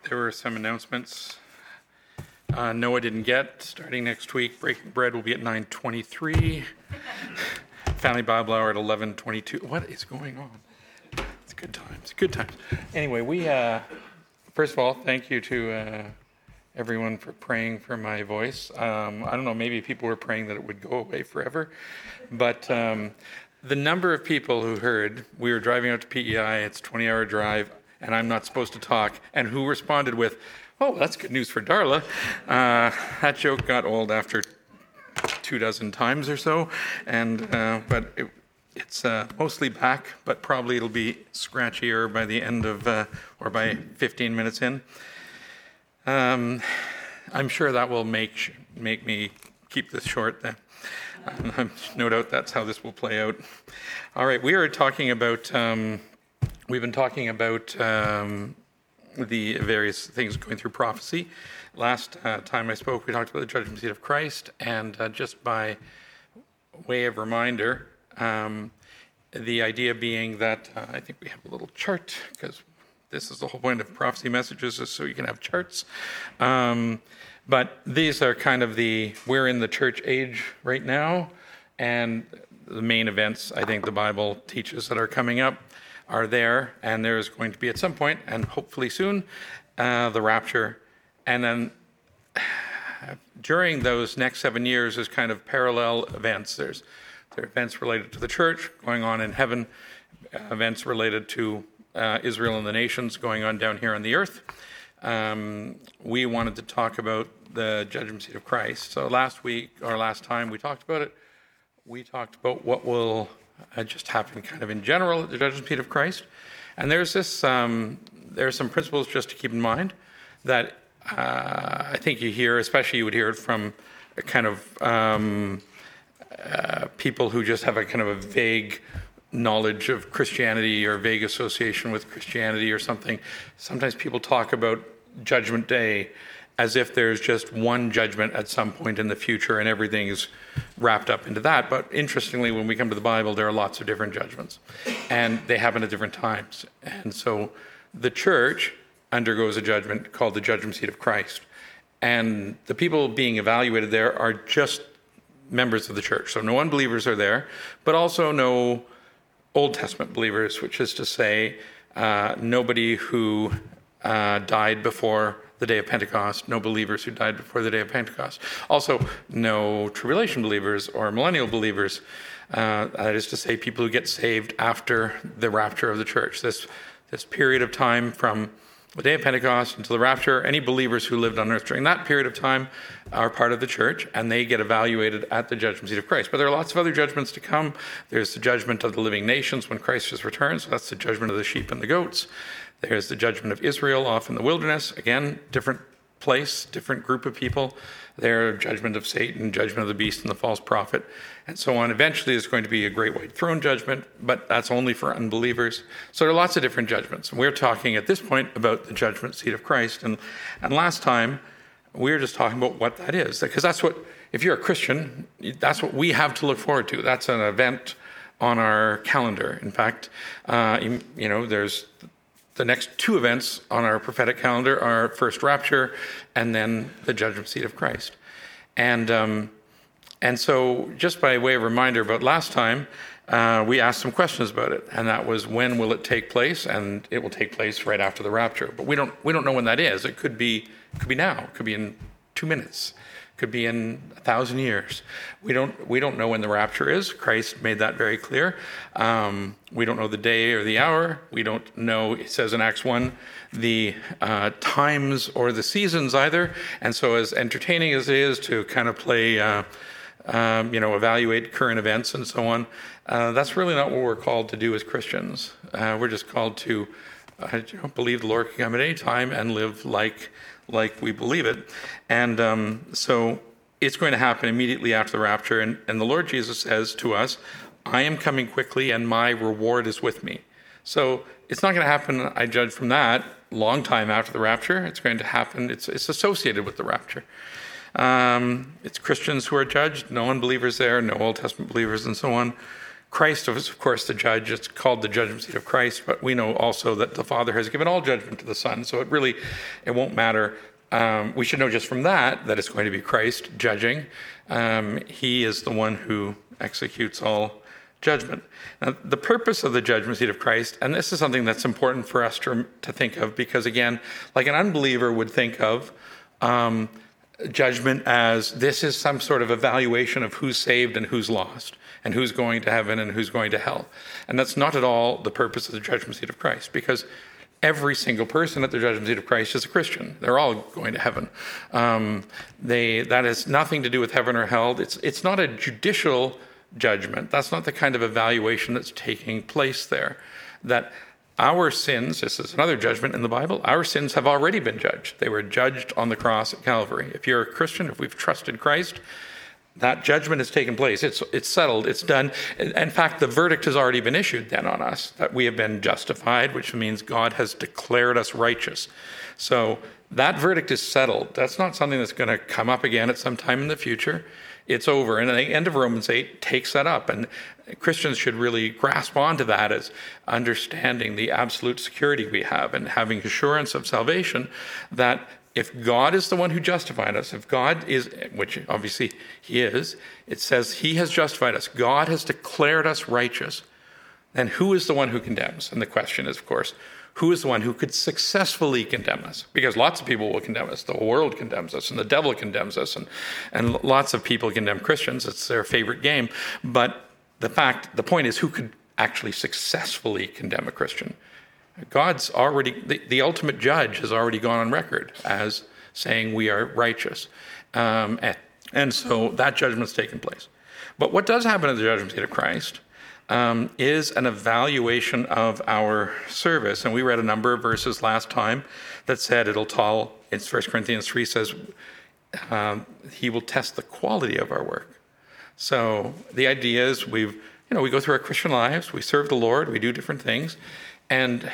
There were some announcements. No, I didn't get. Starting next week, Breaking Bread will be at 9:23. Family Bible Hour at 11:22. What is going on? It's good times. Good times. Anyway, first of all, thank you to everyone for praying for my voice. I don't know, maybe people were praying that it would go away forever. But the number of people who heard, we were driving out to PEI, it's a 20-hour drive, and I'm not supposed to talk, and who responded with, "Oh, that's good news for Darla." That joke got old after 24 times or so, but it's mostly back, but probably it'll be scratchier by the end of, or by 15 minutes in. I'm sure that will make me keep this short then. No doubt that's how this will play out. All right, we are talking about, we've been talking about the various things going through prophecy. Last time I spoke, we talked about the judgment seat of Christ, and just by way of reminder, the idea being that I think we have a little chart, because this is the whole point of prophecy messages, is so you can have charts. But these are kind of we're in the church age right now, and the main events I think the Bible teaches that are coming up are there, and there's going to be at some point, and hopefully soon, the rapture. And then during those next 7 years is kind of parallel events. There are events related to the church going on in heaven, events related to Israel and the nations going on down here on the earth. We wanted to talk about the judgment seat of Christ. So last time we talked about it, we talked about what will just happen kind of in general at the judgment seat of Christ. And there's there are some principles just to keep in mind that I think you hear, especially you would hear it from a kind of people who just have a kind of a vague knowledge of Christianity or vague association with Christianity or something. Sometimes people talk about Judgment Day as if there's just one judgment at some point in the future and everything is wrapped up into that. But interestingly, when we come to the Bible, there are lots of different judgments, and they happen at different times. And so the church undergoes a judgment called the judgment seat of Christ. And the people being evaluated there are just members of the church. So no unbelievers are there, but also no Old Testament believers, which is to say nobody who died before the day of Pentecost, no believers who died before the day of Pentecost. Also, no tribulation believers or millennial believers. That is to say, people who get saved after the rapture of the church. This period of time from the day of Pentecost until the rapture, any believers who lived on earth during that period of time are part of the church, and they get evaluated at the judgment seat of Christ. But there are lots of other judgments to come. There's the judgment of the living nations when Christ has returned, so that's the judgment of the sheep and the goats. There's the judgment of Israel off in the wilderness. Again, different place, different group of people. There's judgment of Satan, judgment of the beast and the false prophet, and so on. Eventually, there's going to be a great white throne judgment, but that's only for unbelievers. So there are lots of different judgments. We're talking at this point about the judgment seat of Christ. And last time, we were just talking about what that is. Because that's what, if you're a Christian, that's what we have to look forward to. That's an event on our calendar. In fact, there's the next two events on our prophetic calendar are first rapture and then the judgment seat of Christ. And so just by way of reminder about last time, we asked some questions about it. And that was, when will it take place? And it will take place right after the rapture. But we don't know when that is. It could be now. It could be in 2 minutes. Could be in 1,000 years. We don't know when the rapture is. Christ made that very clear. We don't know the day or the hour. We don't know, it says in Acts 1, the times or the seasons either. And so as entertaining as it is to kind of play, evaluate current events and so on, that's really not what we're called to do as Christians. We're just called to believe the Lord can come at any time and live like we believe it. And so it's going to happen immediately after the rapture. And the Lord Jesus says to us, "I am coming quickly and my reward is with me." So it's not going to happen, I judge from that, long time after the rapture. It's going to happen, it's associated with the rapture. It's Christians who are judged, no unbelievers there, no Old Testament believers and so on. Christ is, of course, the judge. It's called the judgment seat of Christ, but we know also that the Father has given all judgment to the Son, so it won't matter. We should know just from that it's going to be Christ judging. He is the one who executes all judgment. Now, the purpose of the judgment seat of Christ, and this is something that's important for us to think of, because again, like an unbeliever would think of judgment as this is some sort of evaluation of who's saved and who's lost, and who's going to heaven and who's going to hell. And that's not at all the purpose of the judgment seat of Christ, because every single person at the judgment seat of Christ is a Christian. They're all going to heaven. That has nothing to do with heaven or hell. It's not a judicial judgment. That's not the kind of evaluation that's taking place there. That our sins, this is another judgment in the Bible, our sins have already been judged. They were judged on the cross at Calvary. If you're a Christian, if we've trusted Christ, that judgment has taken place. It's settled. It's done. In fact, the verdict has already been issued then on us, that we have been justified, which means God has declared us righteous. So that verdict is settled. That's not something that's going to come up again at some time in the future. It's over. And the end of Romans 8 takes that up. And Christians should really grasp onto that as understanding the absolute security we have and having assurance of salvation, that if God is the one who justified us, if God is, which obviously he is, it says he has justified us, God has declared us righteous, then who is the one who condemns? And the question is, of course, who is the one who could successfully condemn us? Because lots of people will condemn us. The world condemns us, and the devil condemns us, and lots of people condemn Christians. It's their favorite game. But the point is, who could actually successfully condemn a Christian? God's already, the ultimate judge has already gone on record as saying we are righteous. And so that judgment's taken place. But what does happen at the judgment seat of Christ is an evaluation of our service. And we read a number of verses last time that said it's 1 Corinthians 3 says, he will test the quality of our work. So the idea is we go through our Christian lives, we serve the Lord, we do different things, and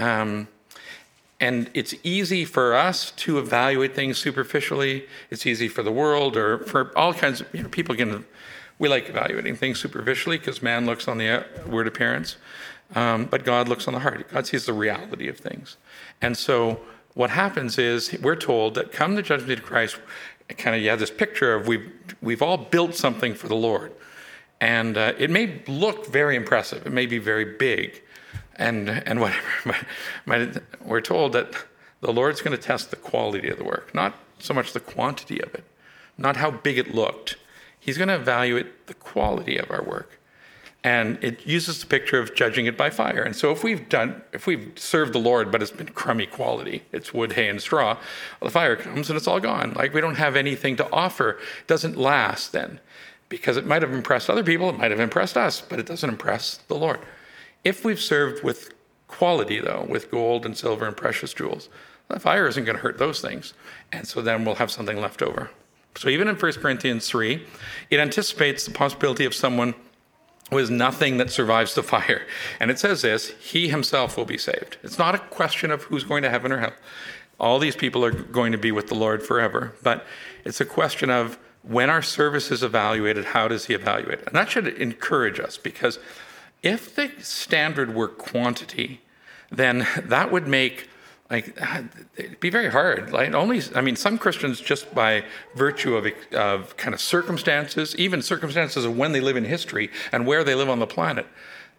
it's easy for us to evaluate things superficially. It's easy for the world or for all kinds of people. We like evaluating things superficially because man looks on the outward appearance, but God looks on the heart. God sees the reality of things. And so what happens is we're told that come the judgment seat of Christ, you have this picture of we've all built something for the Lord. And it may look very impressive. It may be very big. And whatever. We're told that the Lord's going to test the quality of the work, not so much the quantity of it, not how big it looked. He's going to evaluate the quality of our work. And it uses the picture of judging it by fire. And so if we've served the Lord, but it's been crummy quality, it's wood, hay, and straw, well, the fire comes and it's all gone. Like we don't have anything to offer. It doesn't last then, because it might have impressed other people, it might have impressed us, but it doesn't impress the Lord. If we've served with quality, though, with gold and silver and precious jewels, the fire isn't going to hurt those things. And so then we'll have something left over. So even in 1 Corinthians 3, it anticipates the possibility of someone who has nothing that survives the fire. And it says this, he himself will be saved. It's not a question of who's going to heaven or hell. All these people are going to be with the Lord forever. But it's a question of when our service is evaluated, how does he evaluate it? And that should encourage us, because if the standard were quantity, then that would make, it'd be very hard. Some Christians, just by virtue of kind of circumstances, even circumstances of when they live in history and where they live on the planet,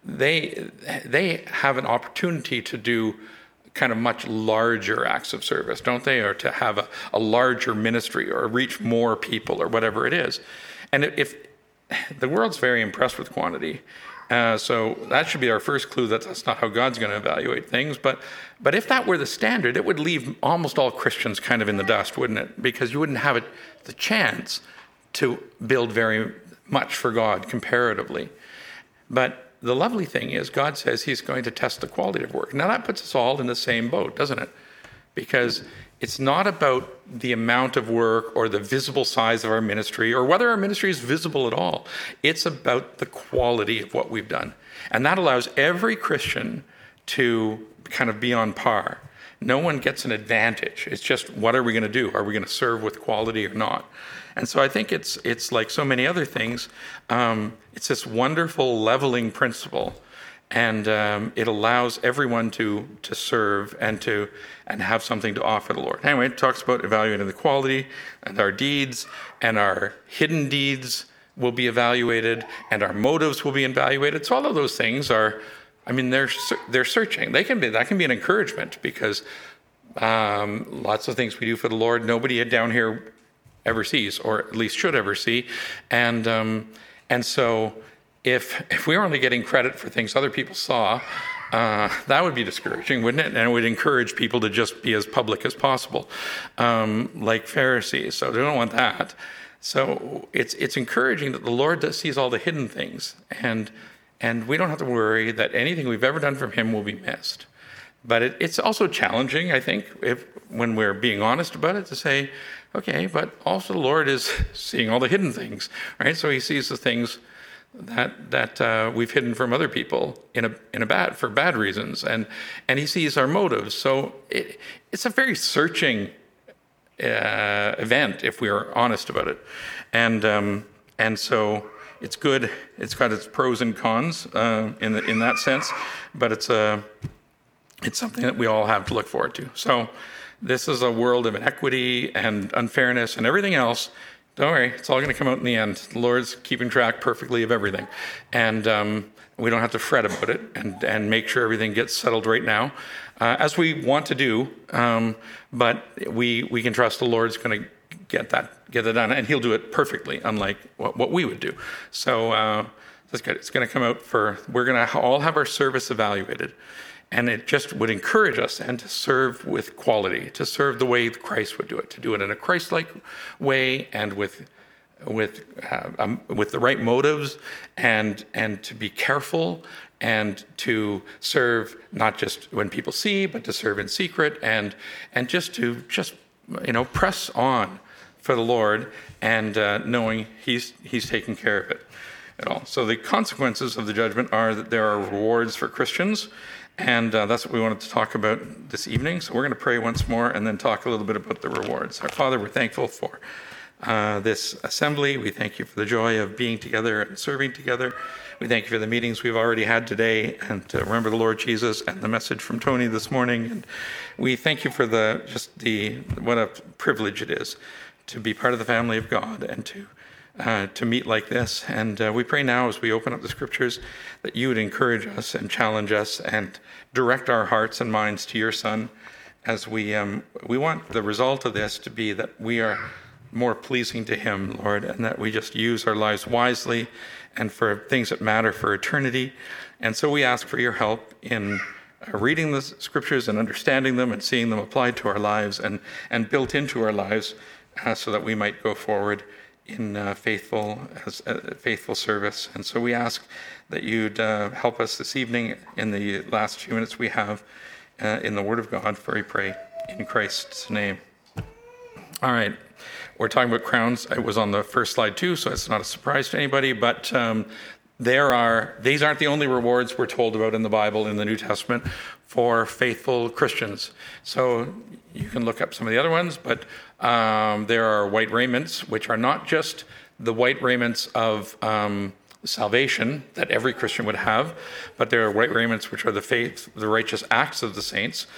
they have an opportunity to do kind of much larger acts of service, don't they? Or to have a larger ministry or reach more people or whatever it is. And if the world's very impressed with quantity, so that should be our first clue that that's not how God's going to evaluate things. But if that were the standard, it would leave almost all Christians kind of in the dust, wouldn't it? Because you wouldn't have the chance to build very much for God comparatively. But the lovely thing is God says he's going to test the quality of work. Now that puts us all in the same boat, doesn't it? Because it's not about the amount of work or the visible size of our ministry or whether our ministry is visible at all. It's about the quality of what we've done. And that allows every Christian to kind of be on par. No one gets an advantage. It's just, what are we going to do? Are we going to serve with quality or not? And so I think it's like so many other things. It's this wonderful leveling principle, and it allows everyone to serve and have something to offer the Lord. Anyway, it talks about evaluating the quality, and our deeds and our hidden deeds will be evaluated, and our motives will be evaluated. So all of those things are, they're searching. That can be an encouragement, because lots of things we do for the Lord, nobody down here ever sees, or at least should ever see. And so if we were only getting credit for things other people saw, that would be discouraging, wouldn't it? And it would encourage people to just be as public as possible, like Pharisees. So they don't want that. So it's encouraging that the Lord sees all the hidden things, and we don't have to worry that anything we've ever done from him will be missed. But it's also challenging, I think, when we're being honest about it, to say, okay, but also the Lord is seeing all the hidden things, right? So he sees the things that we've hidden from other people for bad reasons, and he sees our motives. So it's a very searching event if we are honest about it, and so it's good. It's got its pros and cons in that sense, but it's something that we all have to look forward to. So this is a world of inequity and unfairness and everything else. Don't worry, it's all going to come out in the end. The Lord's keeping track perfectly of everything, and we don't have to fret about it and make sure everything gets settled right now, as we want to do. But we can trust the Lord's going to get that done, and he'll do it perfectly, unlike what we would do. So that's good. It's going to come out we're going to all have our service evaluated. And it just would encourage us then to serve with quality, to serve the way Christ would do it, to do it in a Christ-like way, and with the right motives, and to be careful, and to serve not just when people see, but to serve in secret, and just to press on for the Lord, and knowing He's taking care of it at all. So the consequences of the judgment are that there are rewards for Christians. And that's what we wanted to talk about this evening. So we're going to pray once more and then talk a little bit about the rewards. Our Father, we're thankful for this assembly. We thank you for the joy of being together and serving together. We thank you for the meetings we've already had today, and to remember the Lord Jesus and the message from Tony this morning. And we thank you for what a privilege it is to be part of the family of God and to meet like this. And we pray now, as we open up the scriptures, that you would encourage us and challenge us and direct our hearts and minds to your Son, as we want the result of this to be that we are more pleasing to him, Lord, and that we just use our lives wisely and for things that matter for eternity. And so we ask for your help in reading the scriptures and understanding them and seeing them applied to our lives and built into our lives, so that we might go forward in faithful service. And so we ask that you'd help us this evening in the last few minutes we have in the Word of God, for we pray in Christ's name. All right, we're talking about crowns. It was on the first slide too, so it's not a surprise to anybody, but these aren't the only rewards we're told about in the Bible, in the New Testament, for faithful Christians. So you can look up some of the other ones, but there are white raiments, which are not just the white raiments of salvation that every Christian would have, but there are white raiments which are the faith, the righteous acts of the saints.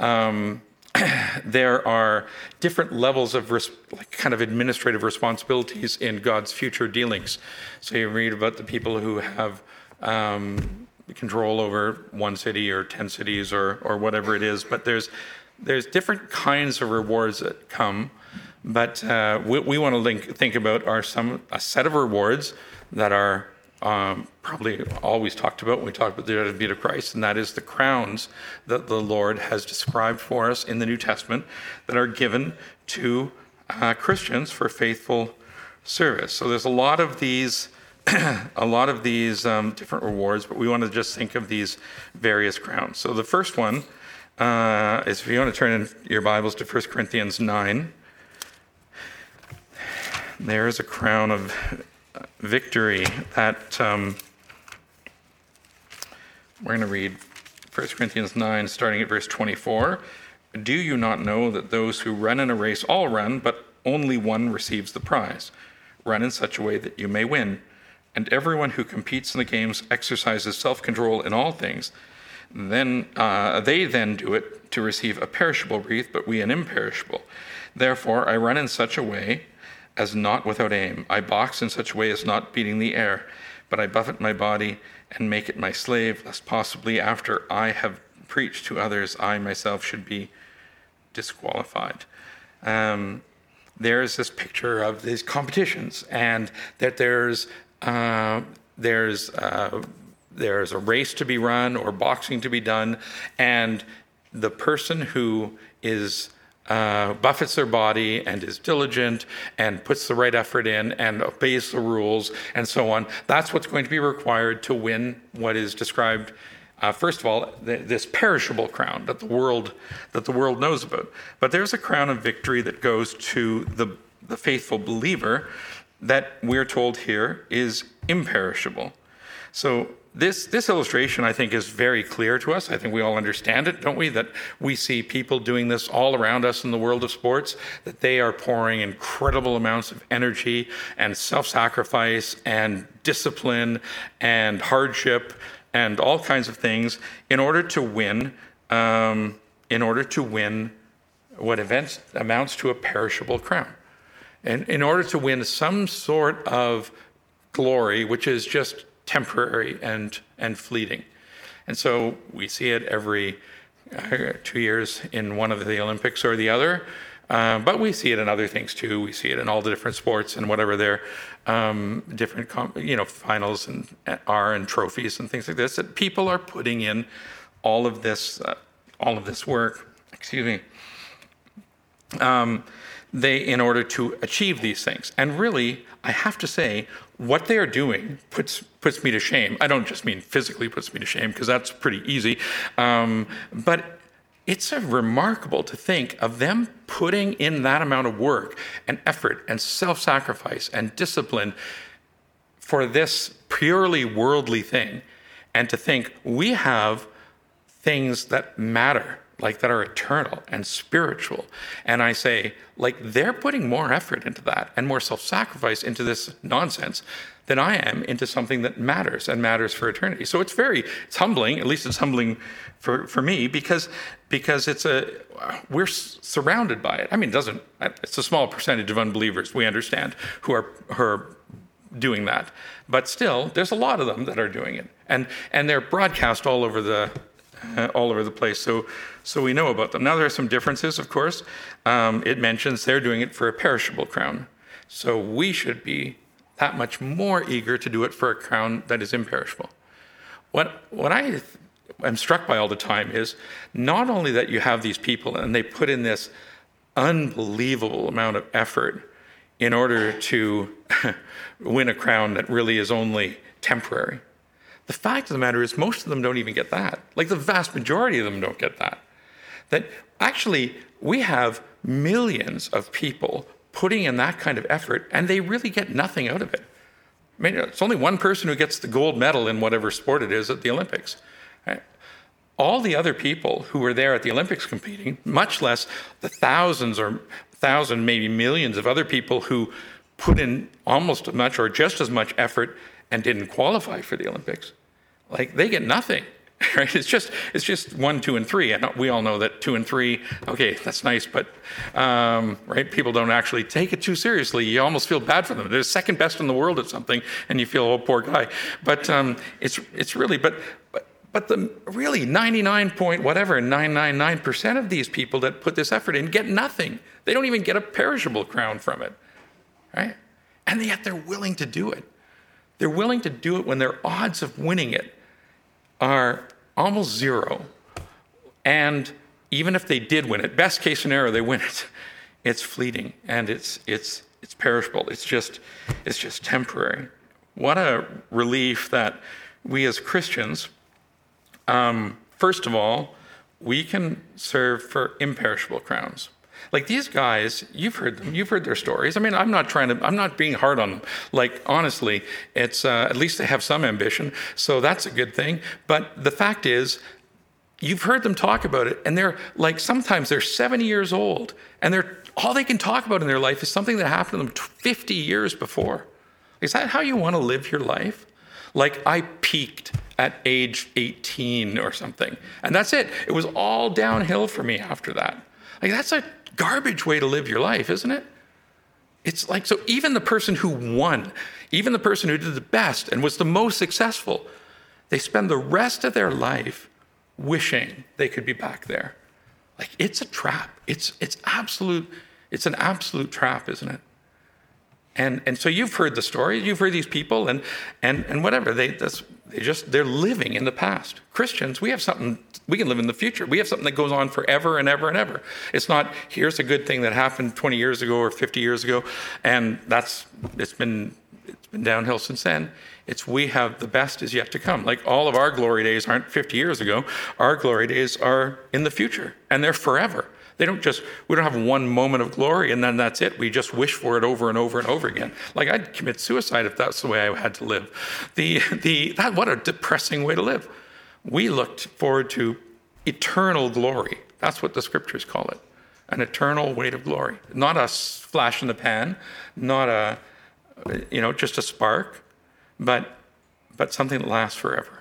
There are different levels of kind of administrative responsibilities in God's future dealings. So you read about the people who have control over one city or 10 cities or whatever it is, but there's different kinds of rewards that come. But we want to think about a set of rewards that are probably always talked about when we talk about the judgment of Christ, and that is the crowns that the Lord has described for us in the New Testament that are given to Christians for faithful service. So there's a lot of these different rewards, but we want to just think of these various crowns. So the first one is, if you want to turn in your Bibles to 1 Corinthians 9, there is a crown of victory that we're going to read 1 Corinthians 9, starting at verse 24. Do you not know that those who run in a race all run, but only one receives the prize? Run in such a way that you may win. And everyone who competes in the games exercises self-control in all things. Then they do it to receive a perishable wreath, but we an imperishable. Therefore I run in such a way as not without aim. I box in such a way as not beating the air, but I buffet my body and make it my slave, lest possibly after I have preached to others, I myself should be disqualified. There's this picture of these competitions, and that there's a race to be run or boxing to be done, and the person who is buffets their body and is diligent and puts the right effort in and obeys the rules and so on, that's what's going to be required to win what is described, first of all, this perishable crown that the world knows about. But there's a crown of victory that goes to the faithful believer that we're told here is imperishable. So this illustration, I think, is very clear to us. I think we all understand it, don't we? That we see people doing this all around us in the world of sports, that they are pouring incredible amounts of energy and self-sacrifice and discipline and hardship and all kinds of things in order to win what amounts to a perishable crown. And in order to win some sort of glory, which is just temporary and fleeting. And so we see it every 2 years in one of the Olympics or the other, but we see it in other things too. We see it in all the different sports and whatever their different finals and trophies and things like this, that people are putting in all of this work. Excuse me. In order to achieve these things. And really, I have to say, what they are doing puts me to shame. I don't just mean physically puts me to shame, because that's pretty easy. But it's remarkable to think of them putting in that amount of work and effort and self-sacrifice and discipline for this purely worldly thing. And to think we have things that matter, like that are eternal and spiritual. And I say, like, they're putting more effort into that and more self-sacrifice into this nonsense than I am into something that matters and matters for eternity. So it's humbling, at least it's humbling for me, because we're surrounded by it. I mean, it's a small percentage of unbelievers, we understand, who are doing that. But still, there's a lot of them that are doing it. And they're broadcast all over the place, so we know about them. Now there are some differences, of course. It mentions they're doing it for a perishable crown. So we should be that much more eager to do it for a crown that is imperishable. What I am struck by all the time is not only that you have these people and they put in this unbelievable amount of effort in order to win a crown that really is only temporary. The fact of the matter is most of them don't even get that. Like, the vast majority of them don't get that. That actually we have millions of people putting in that kind of effort, and they really get nothing out of it. I mean, it's only one person who gets the gold medal in whatever sport it is at the Olympics. Right? All the other people who were there at the Olympics competing, much less the thousands, maybe millions of other people who put in almost as much or just as much effort and didn't qualify for the Olympics, like, they get nothing, right? It's just 1, 2, and 3, and we all know that 2 and 3. Okay, that's nice, but right? People don't actually take it too seriously. You almost feel bad for them. They're second best in the world at something, and you feel, oh, poor guy. But it's really, but the really 999% of these people that put this effort in get nothing. They don't even get a perishable crown from it, right? And yet they're willing to do it. They're willing to do it when their odds of winning it are almost zero. And even if they did win it, best case scenario, they win it, it's fleeting and it's perishable. It's just temporary. What a relief that we as Christians, first of all, we can serve for imperishable crowns. Like, these guys, you've heard them, you've heard their stories. I mean, I'm not being hard on them. Like, honestly, it's, at least they have some ambition, so that's a good thing. But the fact is, you've heard them talk about it, and they're like, sometimes they're 70 years old, and all they can talk about in their life is something that happened to them 50 years before. Is that how you want to live your life? Like, I peaked at age 18 or something, and that's it. It was all downhill for me after that. Like, that's a garbage way to live your life, isn't it? It's like, so even the person who won, even the person who did the best and was the most successful, they spend the rest of their life wishing they could be back there. Like, it's a trap. It's an absolute trap, isn't it? And so you've heard the story, you've heard these people and whatever, they're living in the past. Christians, we have something, we can live in the future. We have something that goes on forever and ever and ever. It's not, here's a good thing that happened 20 years ago or 50 years ago, and it's been downhill since then. It's, we have the best is yet to come. Like, all of our glory days aren't 50 years ago. Our glory days are in the future, and they're forever. We don't have one moment of glory and then that's it. We just wish for it over and over and over again. Like, I'd commit suicide if that's the way I had to live. What a depressing way to live. We looked forward to eternal glory. That's what the scriptures call it. An eternal weight of glory. Not a flash in the pan, not just a spark, but something that lasts forever.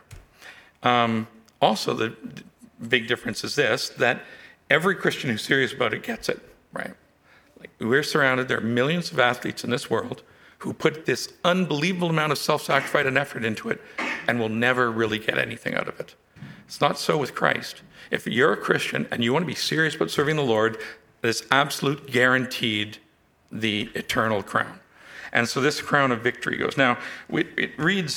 Also, the big difference is this, that every Christian who's serious about it gets it, right? Like, we're surrounded, there are millions of athletes in this world who put this unbelievable amount of self-sacrifice and effort into it and will never really get anything out of it. It's not so with Christ. If you're a Christian and you want to be serious about serving the Lord, it's absolute guaranteed the eternal crown. And so this crown of victory goes. Now, it reads,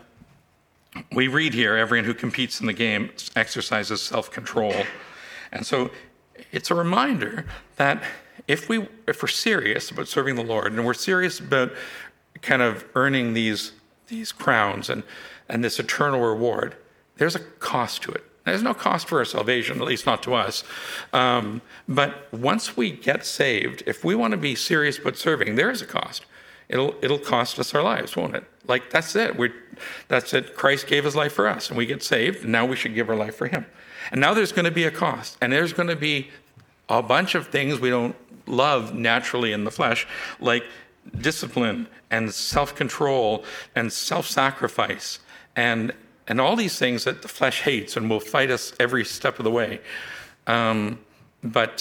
we read here, everyone who competes in the game exercises self-control. And so it's a reminder that if we're serious about serving the Lord, and we're serious about kind of earning these crowns and this eternal reward, there's a cost to it. There's no cost for our salvation, at least not to us. But once we get saved, if we want to be serious about serving, there is a cost. It'll cost us our lives, won't it? Like, that's it. That's it. Christ gave his life for us, and we get saved, and now we should give our life for him. And now there's going to be a cost, and there's going to be a bunch of things we don't love naturally in the flesh, like discipline and self-control and self-sacrifice and all these things that the flesh hates and will fight us every step of the way. But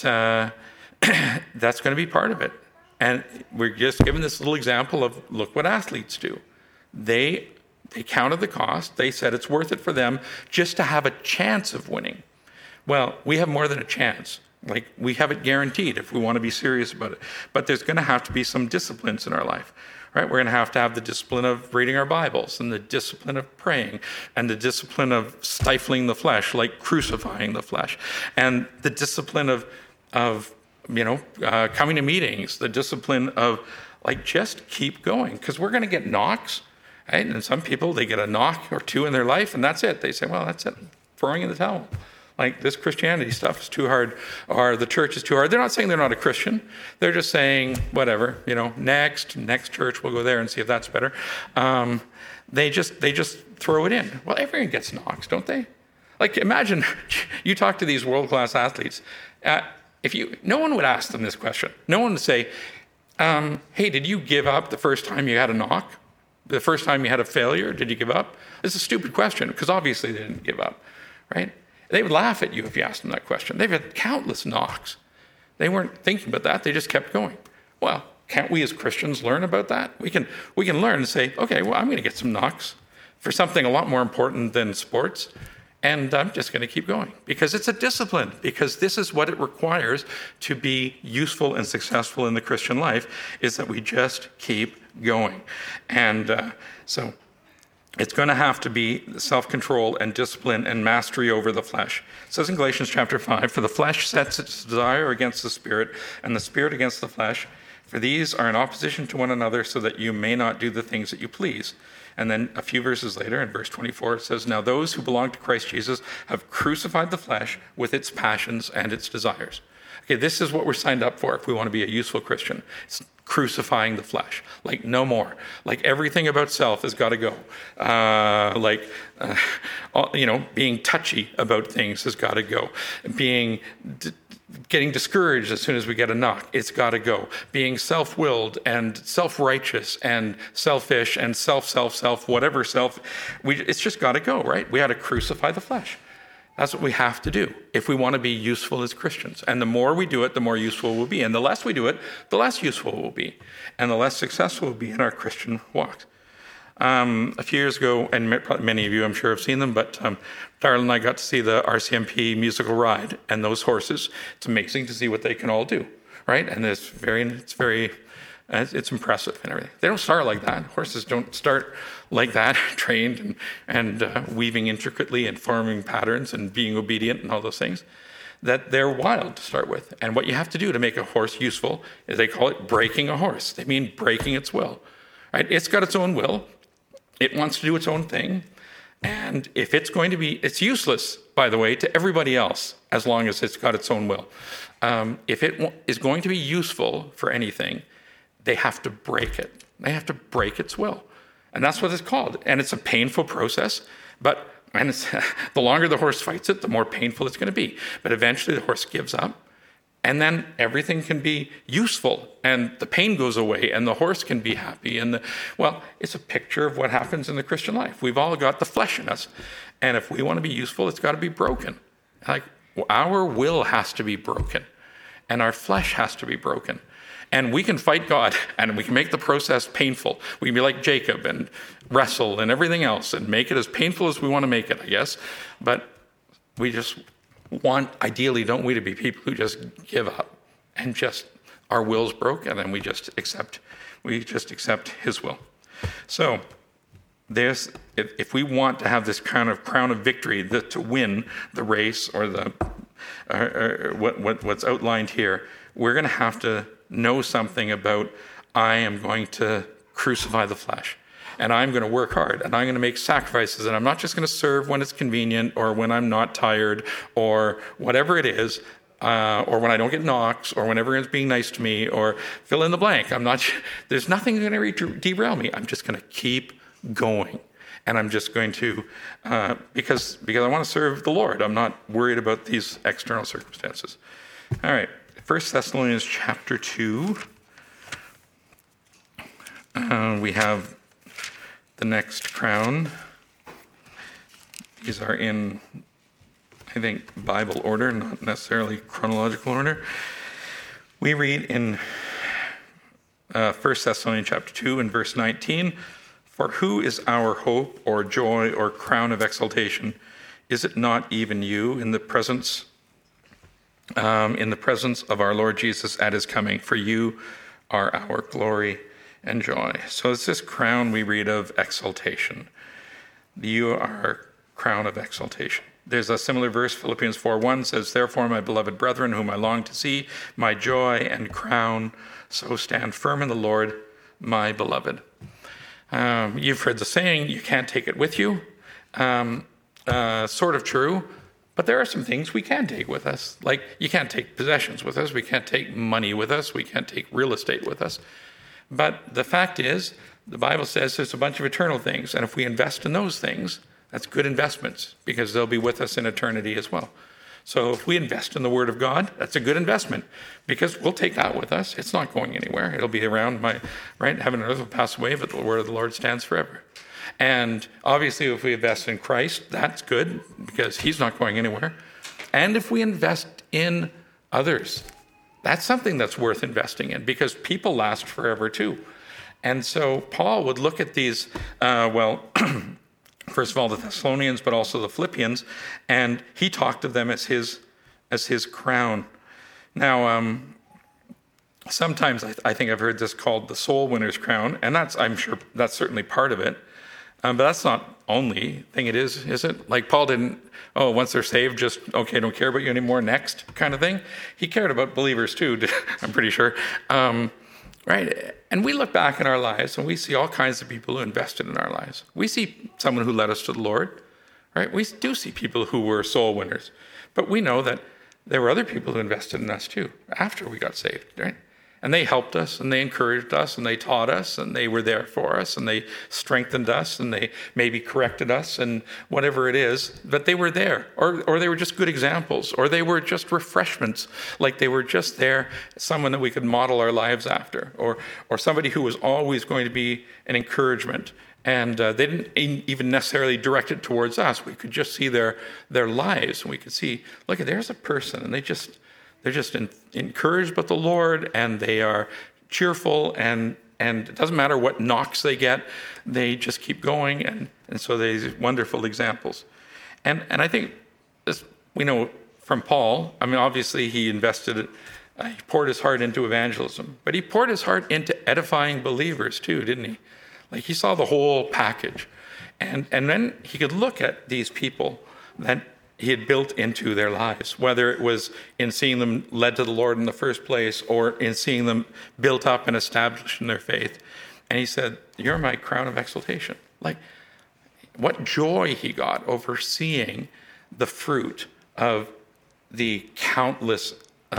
that's going to be part of it. And we're just given this little example of, look what athletes do. They counted the cost. They said it's worth it for them just to have a chance of winning. Well, we have more than a chance. Like, we have it guaranteed if we want to be serious about it. But there's going to have to be some disciplines in our life, right? We're going to have the discipline of reading our Bibles, and the discipline of praying, and the discipline of stifling the flesh, like crucifying the flesh, and the discipline of coming to meetings, the discipline of, like, just keep going, because we're going to get knocks, right? And some people, they get a knock or two in their life, and that's it. They say, well, that's it, throwing in the towel. Like, this Christianity stuff is too hard, or the church is too hard. They're not saying they're not a Christian. They're just saying, whatever, next church, we'll go there and see if that's better. They just throw it in. Well, everyone gets knocks, don't they? Like, imagine you talk to these world-class athletes. No one would ask them this question. No one would say, hey, did you give up the first time you had a knock? The first time you had a failure, did you give up? It's a stupid question, because obviously they didn't give up, right? They would laugh at you if you asked them that question. They've had countless knocks. They weren't thinking about that. They just kept going. Well, can't we as Christians learn about that? We can learn and say, okay, well, I'm going to get some knocks for something a lot more important than sports, and I'm just going to keep going, because it's a discipline, because this is what it requires to be useful and successful in the Christian life, is that we just keep going. And so it's going to have to be self-control and discipline and mastery over the flesh. It says in Galatians chapter 5, for the flesh sets its desire against the spirit, and the spirit against the flesh, for these are in opposition to one another, so that you may not do the things that you please. And then a few verses later, in verse 24, it says, now those who belong to Christ Jesus have crucified the flesh with its passions and its desires. Okay, this is what we're signed up for if we want to be a useful Christian. It's crucifying the flesh. Like, no more. Like, everything about self has got to go. Being touchy about things has got to go. Getting discouraged as soon as we get a knock, it's got to go. Being self-willed and self-righteous and selfish and whatever self, it's just got to go, right? We got to crucify the flesh. That's what we have to do if we want to be useful as Christians. And the more we do it, the more useful we'll be. And the less we do it, the less useful we'll be. And the less successful we'll be in our Christian walk. A few years ago, and many of you I'm sure have seen them, but Darla and I got to see the RCMP musical ride, and those horses, it's amazing to see what they can all do, right? And it's impressive and everything. They don't start like that. Horses don't start like that, trained and weaving intricately and forming patterns and being obedient and all those things. That they're wild to start with. And what you have to do to make a horse useful is they call it breaking a horse. They mean breaking its will, right? It's got its own will. It wants to do its own thing. And if it's going to be, it's useless, by the way, to everybody else as long as it's got its own will. If it is going to be useful for anything, they have to break it. They have to break its will. And that's what it's called. And it's a painful process, but the longer the horse fights it, the more painful it's going to be. But eventually the horse gives up, and then everything can be useful, and the pain goes away, and the horse can be happy. It's a picture of what happens in the Christian life. We've all got the flesh in us, and if we want to be useful, it's got to be broken. Like, our will has to be broken, and our flesh has to be broken. And we can fight God, and we can make the process painful. We can be like Jacob and wrestle and everything else and make it as painful as we want to make it, I guess. But we just want, ideally, don't we, to be people who just give up and just our will's broken, and we just accept his will. So if we want to have this kind of crown of victory, to win the race or what's outlined here, we're going to have to know something about, I am going to crucify the flesh, and I'm going to work hard, and I'm going to make sacrifices, and I'm not just going to serve when it's convenient or when I'm not tired or whatever it is, or when I don't get knocks or when everyone's being nice to me, or fill in the blank. There's nothing going to derail me. I'm just going to keep going. And I'm just going to, because I want to serve the Lord. I'm not worried about these external circumstances. All right. 1 Thessalonians chapter 2, we have the next crown. These are in, I think, Bible order, not necessarily chronological order. We read in 1 Thessalonians chapter 2 and verse 19, "For who is our hope or joy or crown of exaltation? Is it not even you in the presence of our Lord Jesus at his coming? For you are our glory and joy." So it's this crown we read of exaltation. You are our crown of exaltation. There's a similar verse, Philippians 4:1 says, "Therefore, my beloved brethren, whom I long to see, my joy and crown, so stand firm in the Lord, my beloved." You've heard the saying, you can't take it with you. Sort of true. But there are some things we can take with us. Like, you can't take possessions with us. We can't take money with us. We can't take real estate with us. But the fact is, the Bible says there's a bunch of eternal things. And if we invest in those things, that's good investments, because they'll be with us in eternity as well. So if we invest in the Word of God, that's a good investment, because we'll take that with us. It's not going anywhere. It'll be around right? Heaven and earth will pass away, but the Word of the Lord stands forever. And obviously, if we invest in Christ, that's good, because he's not going anywhere. And if we invest in others, that's something that's worth investing in, because people last forever too. And so Paul would look at these, first of all, the Thessalonians, but also the Philippians, and he talked of them as his crown. Now, sometimes I think I've heard this called the soul winner's crown, and I'm sure that's certainly part of it. But that's not only thing it is it? Like, Paul didn't, once they're saved, just, okay, don't care about you anymore, next kind of thing. He cared about believers too, I'm pretty sure. Right? And we look back in our lives and we see all kinds of people who invested in our lives. We see someone who led us to the Lord, right? We do see people who were soul winners. But we know that there were other people who invested in us too, after we got saved, right? And they helped us, and they encouraged us, and they taught us, and they were there for us, and they strengthened us, and they maybe corrected us, and whatever it is. But they were there, or they were just good examples, or they were just refreshments, like they were just there, someone that we could model our lives after, or somebody who was always going to be an encouragement. And they didn't even necessarily direct it towards us. We could just see their lives, and we could see, look, there's a person, and they're just encouraged by the Lord, and they are cheerful, and it doesn't matter what knocks they get, they just keep going, and so these wonderful examples. And I think this, we know from Paul, I mean, obviously he he poured his heart into evangelism, but he poured his heart into edifying believers too, didn't he? Like he saw the whole package. And then he could look at these people that he had built into their lives, whether it was in seeing them led to the Lord in the first place or in seeing them built up and established in their faith. And he said, you're my crown of exaltation. Like what joy he got over seeing the fruit of the countless,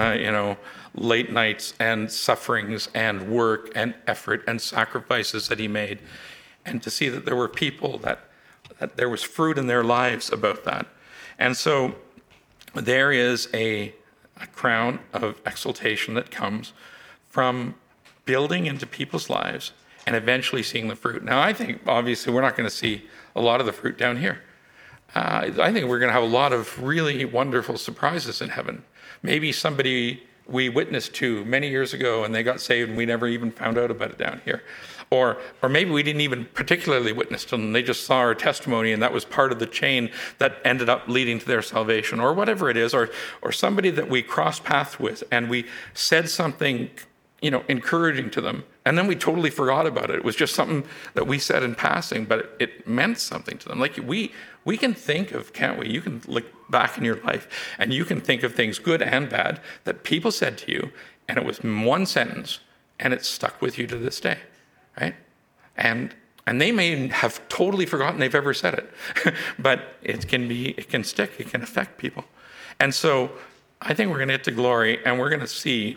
late nights and sufferings and work and effort and sacrifices that he made. And to see that there were people that there was fruit in their lives about that. And so there is a crown of exaltation that comes from building into people's lives and eventually seeing the fruit. Now, I think, obviously, we're not going to see a lot of the fruit down here. I think we're going to have a lot of really wonderful surprises in heaven. Maybe somebody we witnessed to many years ago and they got saved and we never even found out about it down here. Or maybe we didn't even particularly witness to them. They just saw our testimony and that was part of the chain that ended up leading to their salvation, or whatever it is, or somebody that we crossed paths with and we said something, encouraging to them, and then we totally forgot about it. It was just something that we said in passing, but it meant something to them. Like we can think of, can't we? You can look back in your life and you can think of things good and bad that people said to you, and it was one sentence and it stuck with you to this day. Right? And they may have totally forgotten they've ever said it, but it can stick, it can affect people. And so I think we're going to get to glory and we're going to see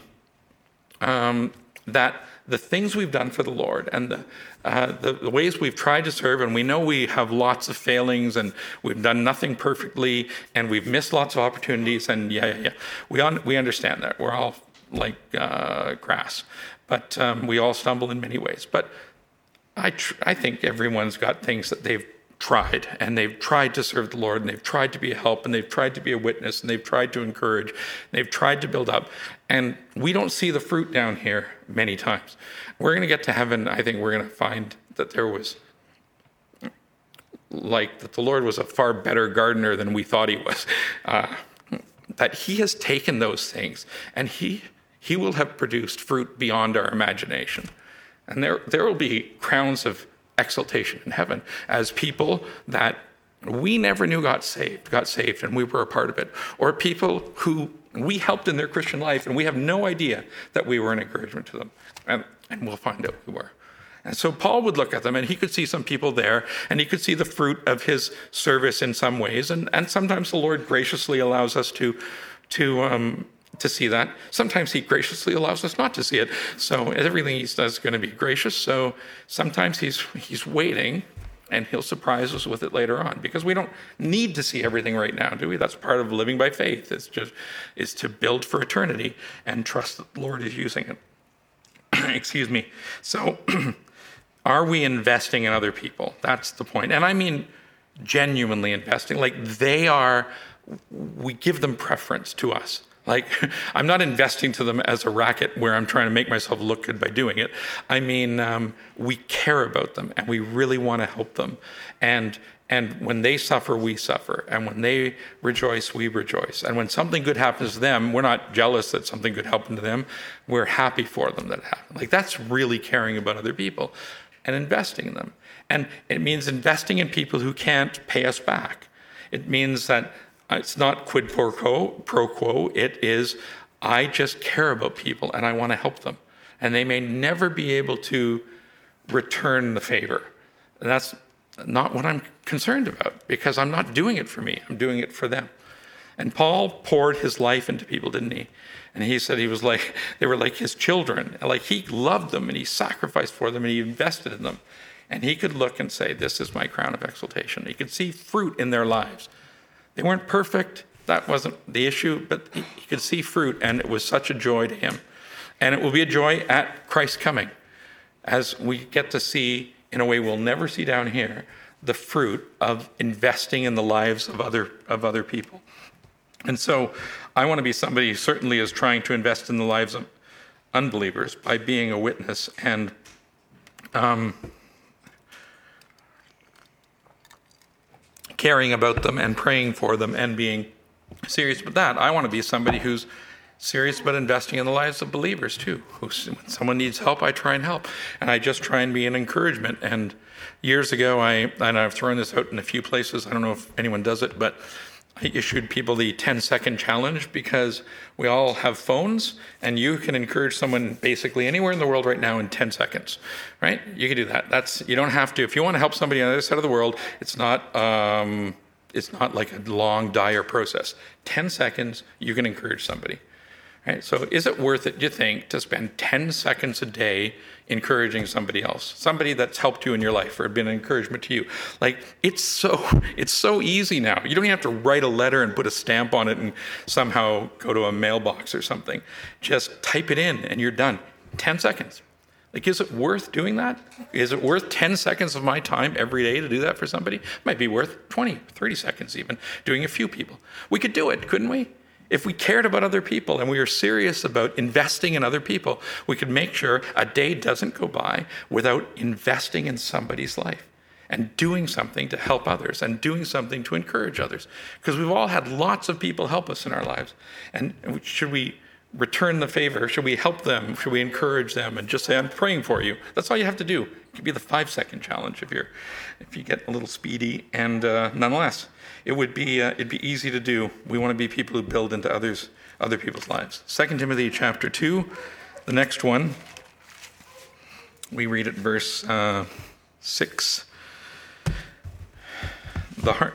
that the things we've done for the Lord and the ways we've tried to serve, and we know we have lots of failings and we've done nothing perfectly and we've missed lots of opportunities, and we understand that. We're all like grass. But we all stumble in many ways. But I think everyone's got things that they've tried, and they've tried to serve the Lord, and they've tried to be a help, and they've tried to be a witness, and they've tried to encourage, and they've tried to build up. And we don't see the fruit down here many times. We're going to get to heaven. I think we're going to find that there was, that the Lord was a far better gardener than we thought he was. That he has taken those things, and he will have produced fruit beyond our imagination. And there will be crowns of exaltation in heaven as people that we never knew got saved and we were a part of it. Or people who we helped in their Christian life and we have no idea that we were an encouragement to them. And we'll find out we were. And so Paul would look at them and he could see some people there and he could see the fruit of his service in some ways. And sometimes the Lord graciously allows us to see that. Sometimes he graciously allows us not to see it. So everything he does is going to be gracious. So sometimes he's waiting and he'll surprise us with it later on, because we don't need to see everything right now, do we? That's part of living by faith. Is to build for eternity and trust that the Lord is using it. Excuse me. So are we investing in other people? That's the point. And I mean genuinely investing. Like we give them preference to us. Like, I'm not investing to them as a racket where I'm trying to make myself look good by doing it. I mean, we care about them and we really want to help them. And when they suffer, we suffer. And when they rejoice, we rejoice. And when something good happens to them, we're not jealous that something good happened to them. We're happy for them that it happened. Like, that's really caring about other people and investing in them. And it means investing in people who can't pay us back. It means that it's not quid pro quo. It is, I just care about people and I want to help them. And they may never be able to return the favor. And that's not what I'm concerned about, because I'm not doing it for me. I'm doing it for them. And Paul poured his life into people, didn't he? And he said they were like his children. Like he loved them and he sacrificed for them and he invested in them. And he could look and say, this is my crown of exaltation. He could see fruit in their lives. They weren't perfect. That wasn't the issue, but he could see fruit, and it was such a joy to him. And it will be a joy at Christ's coming as we get to see, in a way we'll never see down here, the fruit of investing in the lives of other people. And so I want to be somebody who certainly is trying to invest in the lives of unbelievers by being a witness and caring about them and praying for them and being serious about that. I want to be somebody who's serious about investing in the lives of believers too. When someone needs help, I try and help. And I just try and be an encouragement. And years ago, I've thrown this out in a few places. I don't know if anyone does it, but I issued people the 10-second challenge because we all have phones and you can encourage someone basically anywhere in the world right now in 10 seconds, right? You can do that. You don't have to. If you want to help somebody on the other side of the world, it's not like a long, dire process. 10 seconds, you can encourage somebody. Right? So is it worth it, do you think, to spend 10 seconds a day encouraging somebody else, somebody that's helped you in your life or been an encouragement to you? Like, it's so easy now. You don't even have to write a letter and put a stamp on it and somehow go to a mailbox or something. Just type it in and you're done. 10 seconds. Like, is it worth doing that? Is it worth 10 seconds of my time every day to do that for somebody? It might be worth 20, 30 seconds even, doing a few people. We could do it, couldn't we? If we cared about other people and we were serious about investing in other people, we could make sure a day doesn't go by without investing in somebody's life and doing something to help others and doing something to encourage others. Because we've all had lots of people help us in our lives. And should we return the favor? Should we help them? Should we encourage them and just say, I'm praying for you? That's all you have to do. It could be the 5-second challenge if you get a little speedy. And nonetheless, it'd be easy to do. We want to be people who build into other people's lives. 2 Timothy chapter 2, the next one, we read at verse 6. The heart.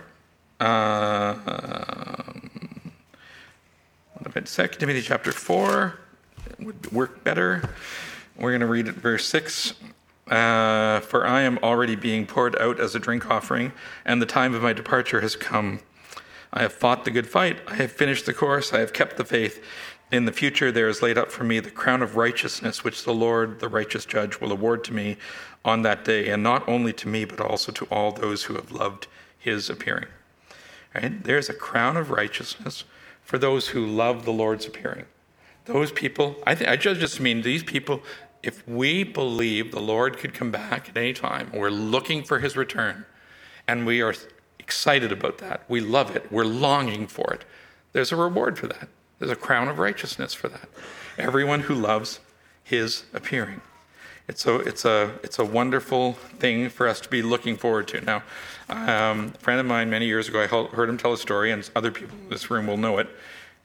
2 Timothy chapter 4 would work better. We're going to read at verse 6. For I am already being poured out as a drink offering, and the time of my departure has come. I have fought the good fight. I have finished the course. I have kept the faith. In the future there is laid up for me the crown of righteousness, which the Lord, the righteous judge, will award to me on that day, and not only to me, but also to all those who have loved his appearing. Right? There's a crown of righteousness for those who love the Lord's appearing. Those people, I just mean these people. If we believe the Lord could come back at any time, we're looking for his return, and we are excited about that, we love it, we're longing for it, there's a reward for that. There's a crown of righteousness for that. Everyone who loves his appearing. It's a wonderful thing for us to be looking forward to. Now, a friend of mine many years ago, I heard him tell a story, and other people in this room will know it.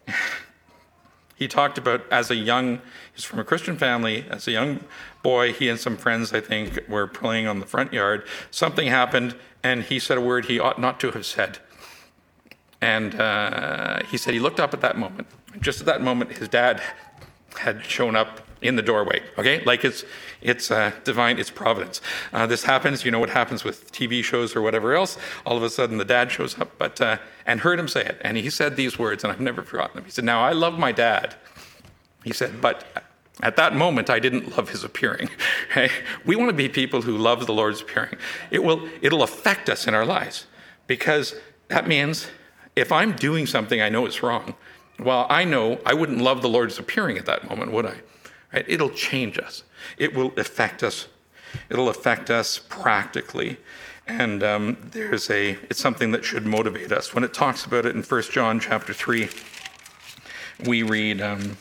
He talked about he's from a Christian family, as a young boy, he and some friends, I think, were playing on the front yard. Something happened, and he said a word he ought not to have said. And he said he looked up at that moment. Just at that moment, his dad had shown up in the doorway, okay? Like it's divine, it's providence. This happens, you know what happens with TV shows or whatever else. All of a sudden the dad shows up, and heard him say it. And he said these words, and I've never forgotten them. He said, now I love my dad. He said, but at that moment I didn't love his appearing. Okay? We want to be people who love the Lord's appearing. It'll affect us in our lives, because that means if I'm doing something I know is wrong, well, I know I wouldn't love the Lord's appearing at that moment, would I? Right? It'll change us. It will affect us. It'll affect us practically. And it's something that should motivate us. When it talks about it in 1 John chapter 3, we read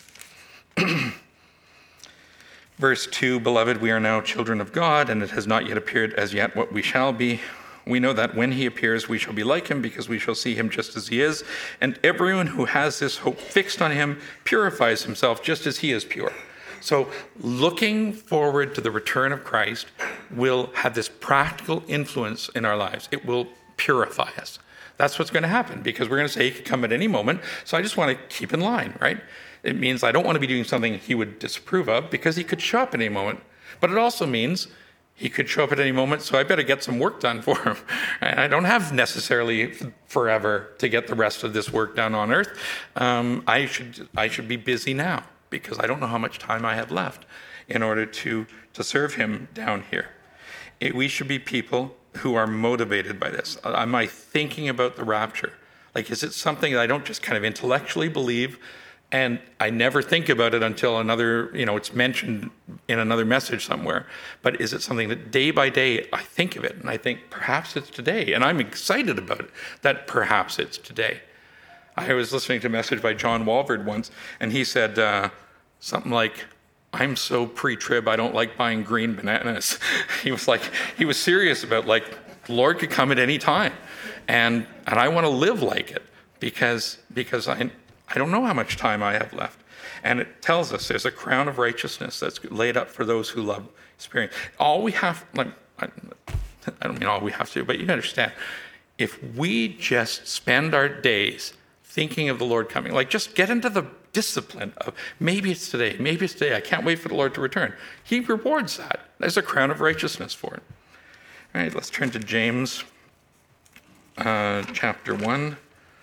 verse 2, Beloved, we are now children of God, and it has not yet appeared as yet what we shall be. We know that when he appears, we shall be like him, because we shall see him just as he is. And everyone who has this hope fixed on him purifies himself just as he is pure. So looking forward to the return of Christ will have this practical influence in our lives. It will purify us. that's what's going to happen, because we're going to say he could come at any moment. So I just want to keep in line, right? It means I don't want to be doing something he would disapprove of, because he could show up at any moment. But it also means he could show up at any moment, so I better get some work done for him. And I don't have necessarily forever to get the rest of this work done on earth. I should be busy now, because I don't know how much time I have left in order to serve him down here. We should be people who are motivated by this. Am I thinking about the rapture? Like, is it something that I don't just kind of intellectually believe, and I never think about it until another, it's mentioned in another message somewhere? But is it something that day by day I think of it, and I think perhaps it's today, and I'm excited about it, that perhaps it's today. I was listening to a message by John Walvoord once, and he said something like, I'm so pre-trib, I don't like buying green bananas. He was serious about, like, the Lord could come at any time, and I want to live like it, because I don't know how much time I have left. And it tells us there's a crown of righteousness that's laid up for those who love experience. All we have, like, I don't mean all we have to, but you understand, if we just spend our days thinking of the Lord coming, like, just get into the discipline of maybe it's today, I can't wait for the Lord to return. He rewards that. There's a crown of righteousness for it. All right, let's turn to James chapter 1.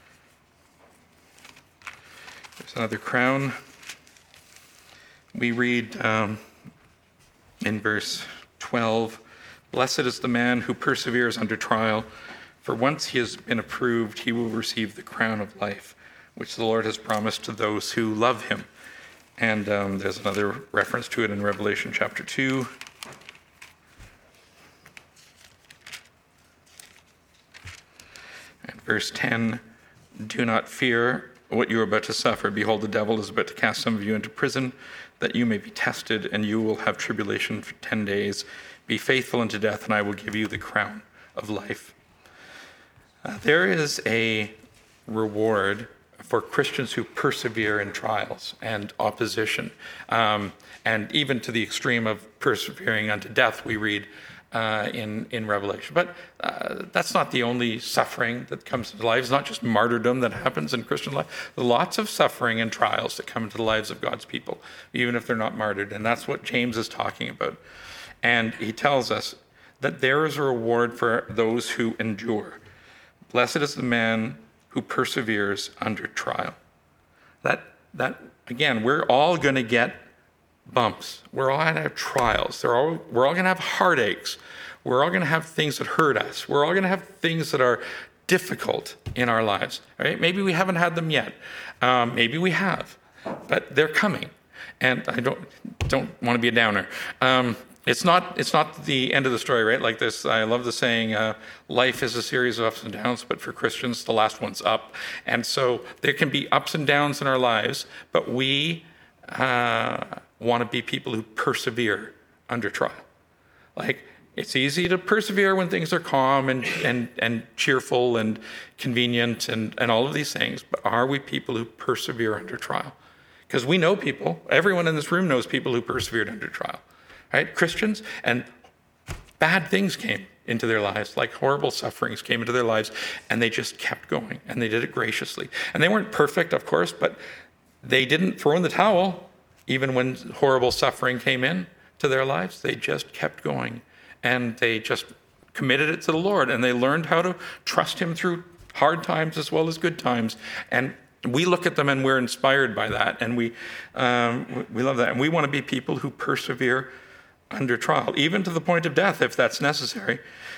There's another crown. We read in verse 12, "Blessed is the man who perseveres under trial, for once he has been approved, he will receive the crown of life, which the Lord has promised to those who love him." And there's another reference to it in Revelation chapter 2. And verse 10, "Do not fear what you are about to suffer. Behold, the devil is about to cast some of you into prison, that you may be tested, and you will have tribulation for 10 days. Be faithful unto death, and I will give you the crown of life." There is a reward for Christians who persevere in trials and opposition, and even to the extreme of persevering unto death, we read in Revelation. But that's not the only suffering that comes into lives. It's not just martyrdom that happens in Christian life. There's lots of suffering and trials that come into the lives of God's people, even if they're not martyred. And that's what James is talking about. And he tells us that there is a reward for those who endure. Blessed is the man who perseveres under trial. That again, we're all going to get bumps. We're all going to have trials. We're all going to have heartaches. We're all going to have things that hurt us. We're all going to have things that are difficult in our lives. Right? Maybe we haven't had them yet. Maybe we have, but they're coming. And I don't want to be a downer. It's not the end of the story, right? Like this, I love the saying, life is a series of ups and downs, but for Christians, the last one's up. And so there can be ups and downs in our lives, but we want to be people who persevere under trial. Like, it's easy to persevere when things are calm and cheerful and convenient and all of these things, but are we people who persevere under trial? Because we know people, everyone in this room knows people who persevered under trial. Right? Christians, and bad things came into their lives, like horrible sufferings came into their lives, and they just kept going, and they did it graciously. And they weren't perfect, of course, but they didn't throw in the towel even when horrible suffering came in to their lives. They just kept going, and they just committed it to the Lord, and they learned how to trust him through hard times as well as good times. And we look at them and we're inspired by that, and we love that. And we want to be people who persevere under trial, even to the point of death, if that's necessary.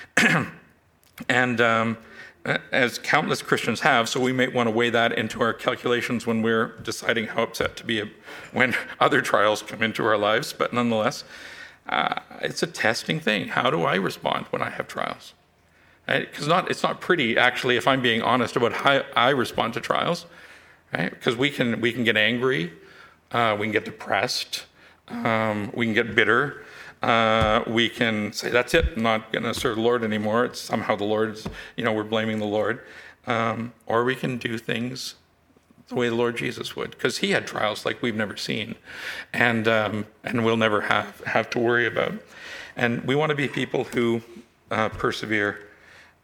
And as countless Christians have, so we may want to weigh that into our calculations when we're deciding how upset to be when other trials come into our lives. But nonetheless, it's a testing thing. How do I respond when I have trials? Because it's not pretty, actually, if I'm being honest about how I respond to trials. Right? Because we can get angry, we can get depressed, we can get bitter. We can say, that's it, I'm not going to serve the Lord anymore. It's somehow the Lord's, we're blaming the Lord. Or we can do things the way the Lord Jesus would, because he had trials like we've never seen and we'll never have to worry about. And we want to be people who persevere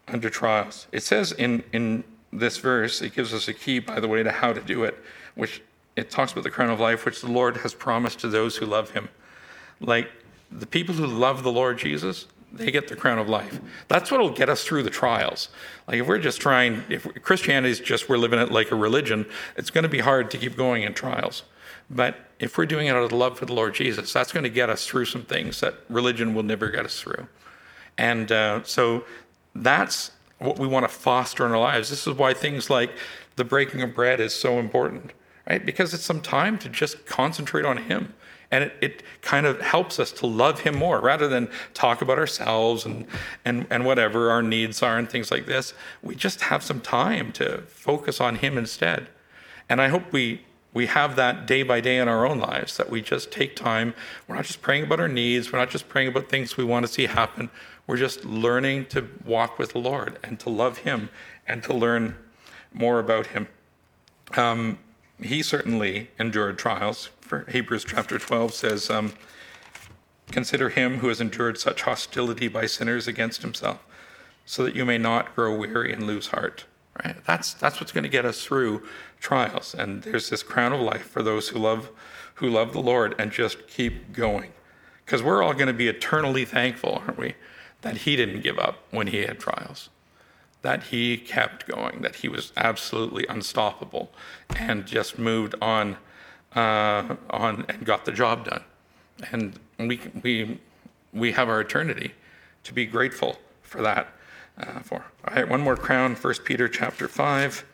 under trials. It says in this verse, it gives us a key, by the way, to how to do it, which it talks about the crown of life, which the Lord has promised to those who love him. Like the people who love the Lord Jesus, they get the crown of life. That's what will get us through the trials. Like if we're just trying, if Christianity is just, we're living it like a religion, it's going to be hard to keep going in trials. But if we're doing it out of love for the Lord Jesus, that's going to get us through some things that religion will never get us through. And so that's what we want to foster in our lives. This is why things like the breaking of bread is so important, right? Because it's some time to just concentrate on him. And it kind of helps us to love him more rather than talk about ourselves and whatever our needs are and things like this. We just have some time to focus on him instead. And I hope we have that day by day in our own lives, that we just take time. We're not just praying about our needs. We're not just praying about things we want to see happen. We're just learning to walk with the Lord and to love him and to learn more about him. He certainly endured trials. For Hebrews chapter 12 says, consider him who has endured such hostility by sinners against himself, so that you may not grow weary and lose heart. Right? That's what's going to get us through trials. And there's this crown of life for those who love the Lord and just keep going. Because we're all going to be eternally thankful, aren't we, that he didn't give up when he had trials, that he kept going, that he was absolutely unstoppable and just moved on and got the job done. And we have our eternity to be grateful for that. All right, one more crown, 1 Peter chapter 5,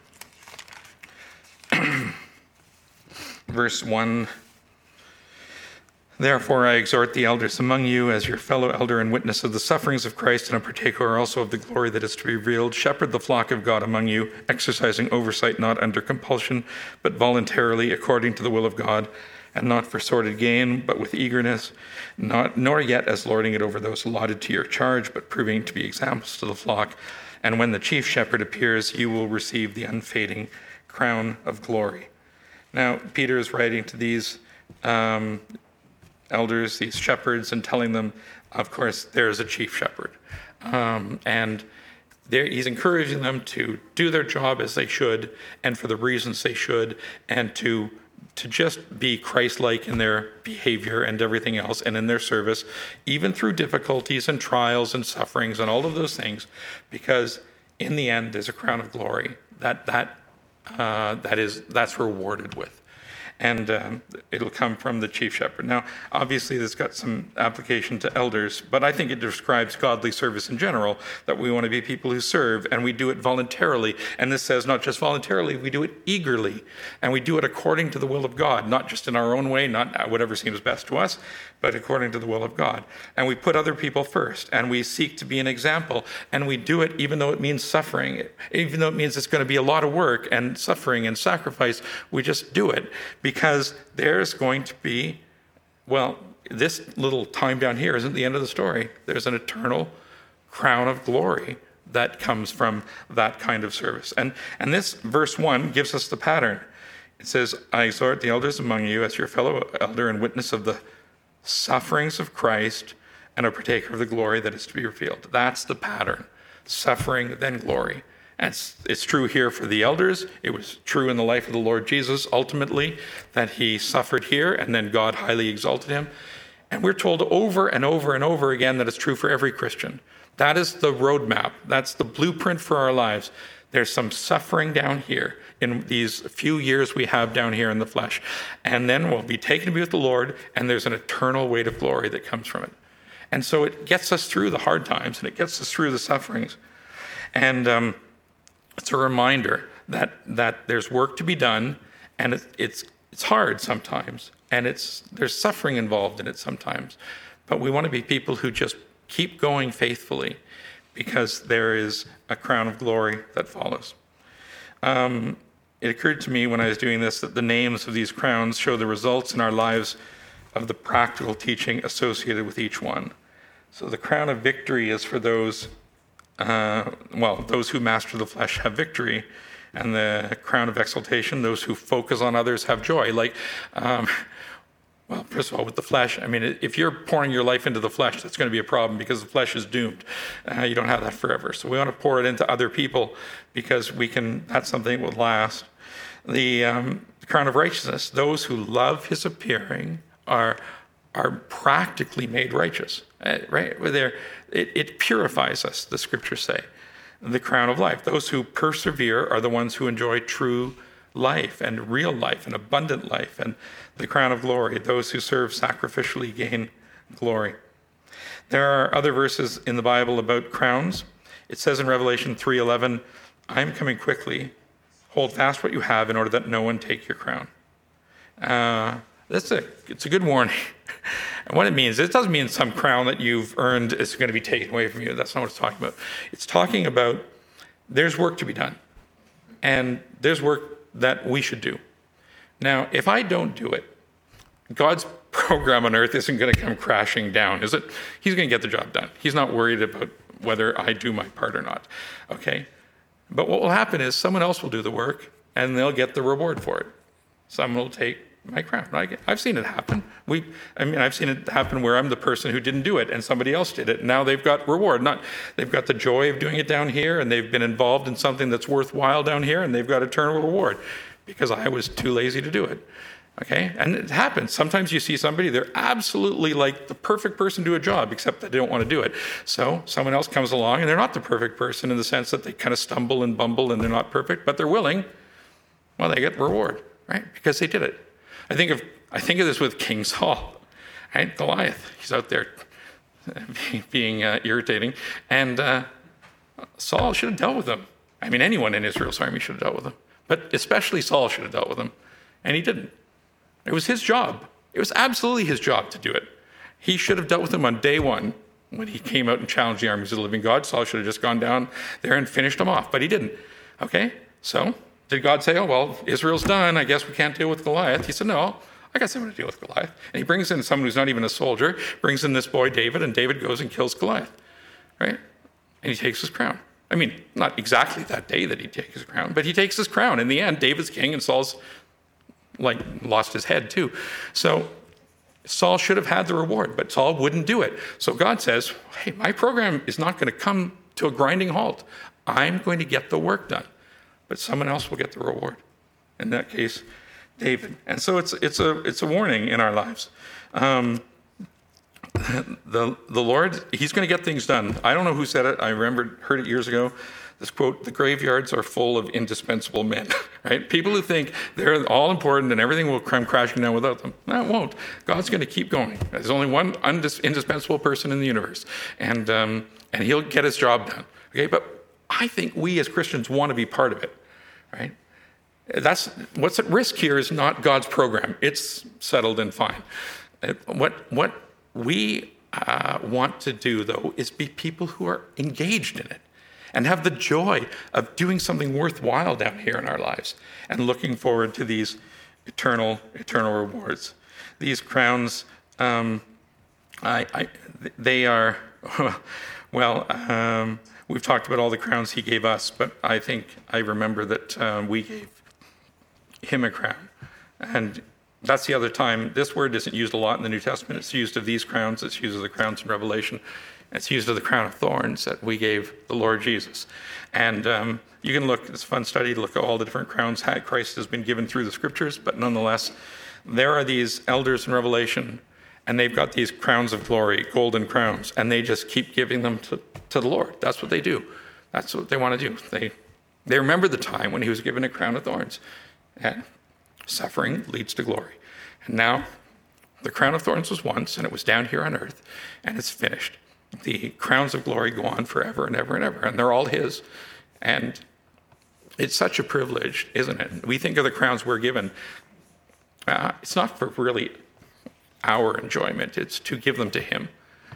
verse 1. Therefore I exhort the elders among you, as your fellow elder and witness of the sufferings of Christ and a partaker also of the glory that is to be revealed, shepherd the flock of God among you, exercising oversight not under compulsion, but voluntarily according to the will of God, and not for sordid gain, but with eagerness, nor yet as lording it over those allotted to your charge, but proving to be examples to the flock. And when the chief shepherd appears, you will receive the unfading crown of glory. Now, Peter is writing to these elders, these shepherds, and telling them, of course, there's a chief shepherd. And he's encouraging them to do their job as they should, and for the reasons they should, and to just be Christ-like in their behavior and everything else, and in their service, even through difficulties and trials and sufferings and all of those things, because in the end, there's a crown of glory that's rewarded with. And it'll come from the chief shepherd. Now, obviously, this got some application to elders, but I think it describes godly service in general, that we want to be people who serve, and we do it voluntarily. And this says not just voluntarily, we do it eagerly, and we do it according to the will of God, not just in our own way, not whatever seems best to us, but according to the will of God. And we put other people first, and we seek to be an example, and we do it even though it means suffering, even though it means it's going to be a lot of work and suffering and sacrifice. We just do it because there's going to be, well, this little time down here isn't the end of the story. There's an eternal crown of glory that comes from that kind of service. And this verse 1 gives us the pattern. It says, I exhort the elders among you as your fellow elder and witness of the sufferings of Christ and a partaker of the glory that is to be revealed. That's the pattern. Suffering, then glory. And it's true here for the elders. It was true in the life of the Lord Jesus, ultimately, that he suffered here and then God highly exalted him. And we're told over and over and over again that it's true for every Christian. That is the roadmap. That's the blueprint for our lives. There's some suffering down here in these few years we have down here in the flesh. And then we'll be taken to be with the Lord, and there's an eternal weight of glory that comes from it. And so it gets us through the hard times, and it gets us through the sufferings. And it's a reminder that there's work to be done, and it's hard sometimes, and there's suffering involved in it sometimes. But we want to be people who just keep going faithfully, because there is a crown of glory that follows. It occurred to me when I was doing this that the names of these crowns show the results in our lives of the practical teaching associated with each one. So the crown of victory is for those who master the flesh have victory, and the crown of exaltation, those who focus on others have joy. Like Well, first of all, with the flesh, I mean, if you're pouring your life into the flesh, that's going to be a problem because the flesh is doomed. You don't have that forever. So we want to pour it into other people because that's something that will last. The crown of righteousness, those who love his appearing are practically made righteous, right? It purifies us, the scriptures say. The crown of life, those who persevere are the ones who enjoy true life and real life and abundant life. And the crown of glory, those who serve sacrificially gain glory. There are other verses in the Bible about crowns. It says in Revelation 3:11, I am coming quickly. Hold fast what you have in order that no one take your crown. It's a good warning. And what it means, it doesn't mean some crown that you've earned is going to be taken away from you. That's not what it's talking about. It's talking about there's work to be done. And there's work that we should do. Now, if I don't do it, God's program on earth isn't going to come crashing down, is it? He's going to get the job done. He's not worried about whether I do my part or not, okay? But what will happen is someone else will do the work, and they'll get the reward for it. Someone will take my crown. I've seen it happen. I've seen it happen where I'm the person who didn't do it, and somebody else did it. Now they've got reward. They've got the joy of doing it down here, and they've been involved in something that's worthwhile down here, and they've got eternal reward because I was too lazy to do it. Okay? And it happens. Sometimes you see somebody, they're absolutely like the perfect person to do a job, except they don't want to do it. So someone else comes along, and they're not the perfect person in the sense that they kind of stumble and bumble, and they're not perfect, but they're willing. Well, they get reward, right? Because they did it. I think of this with King Saul, right? Goliath. He's out there being irritating, and Saul should have dealt with him. I mean, anyone in Israel's army should have dealt with him, but especially Saul should have dealt with him, and he didn't. It was his job. It was absolutely his job to do it. He should have dealt with him on day one when he came out and challenged the armies of the living God. Saul should have just gone down there and finished him off, but he didn't. Okay, so did God say, oh, well, Israel's done. I guess we can't deal with Goliath? He said, no, I got someone to deal with Goliath. And he brings in someone who's not even a soldier, brings in this boy David, and David goes and kills Goliath, right? And he takes his crown. I mean, not exactly that day that he takes his crown, but he takes his crown. In the end, David's king and Saul's lost his head too. So Saul should have had the reward, but Saul wouldn't do it. So God says, hey, my program is not going to come to a grinding halt. I'm going to get the work done, but someone else will get the reward. In that case, David. And so it's a warning in our lives. The Lord, he's going to get things done. I don't know who said it. I heard it years ago. This quote, the graveyards are full of indispensable men, right? People who think they're all important and everything will come crashing down without them. No, it won't. God's going to keep going. There's only one indispensable person in the universe, and he'll get his job done. Okay, but I think we as Christians want to be part of it, right? That's what's at risk here is not God's program. It's settled and fine. What we want to do, though, is be people who are engaged in it and have the joy of doing something worthwhile down here in our lives and looking forward to these eternal rewards. These crowns, they are, we've talked about all the crowns he gave us, but I remember that we gave him a crown. And that's the other time. This word isn't used a lot in the New Testament. It's used of these crowns. It's used of the crowns in Revelation. It's used of the crown of thorns that we gave the Lord Jesus. And you can look, it's a fun study to look at all the different crowns Christ has been given through the scriptures, but nonetheless, there are these elders in Revelation, and they've got these crowns of glory, golden crowns, and they just keep giving them to the Lord. That's what they do. That's what they want to do. They remember the time when he was given a crown of thorns. And suffering leads to glory. And now, the crown of thorns was once, and it was down here on earth, and it's finished. The crowns of glory go on forever and ever and ever, and they're all his. And it's such a privilege, isn't it? We think of the crowns we're given. It's not for really our enjoyment. It's to give them to him.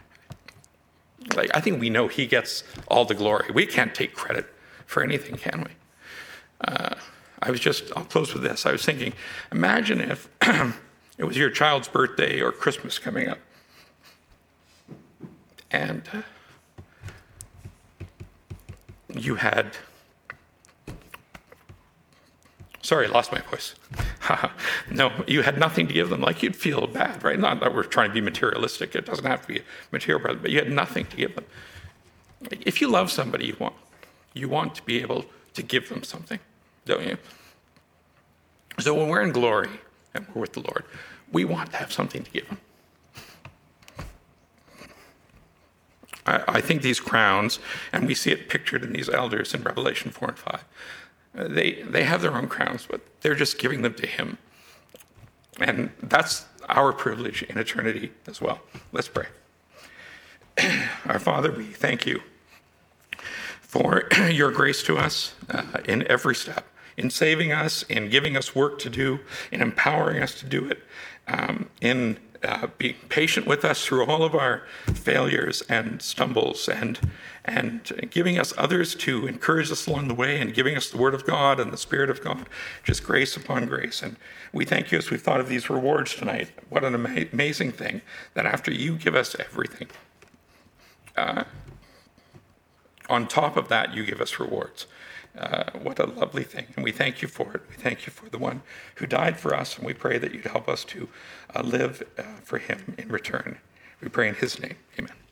I think we know he gets all the glory. We can't take credit for anything, can we? I'll close with this. I was thinking, imagine if it was your child's birthday or Christmas coming up. And Sorry, lost my voice. No, you had nothing to give them. Like, you'd feel bad, right? Not that we're trying to be materialistic. It doesn't have to be a material present, but you had nothing to give them. If you love somebody, you want to be able to give them something, don't you? So when we're in glory and we're with the Lord, we want to have something to give them. I think these crowns, and we see it pictured in these elders in Revelation 4 and 5, they have their own crowns, but they're just giving them to him. And that's our privilege in eternity as well. Let's pray. Our Father, we thank you for your grace to us in every step, in saving us, in giving us work to do, in empowering us to do it, in being patient with us through all of our failures and stumbles, and giving us others to encourage us along the way, and giving us the Word of God and the Spirit of God, just grace upon grace. And we thank you as we've thought of these rewards tonight. What an amazing thing that after you give us everything, on top of that, you give us rewards. What a lovely thing. And we thank you for it. We thank you for the one who died for us, and we pray that you'd help us to live for him in return. We pray in his name. Amen.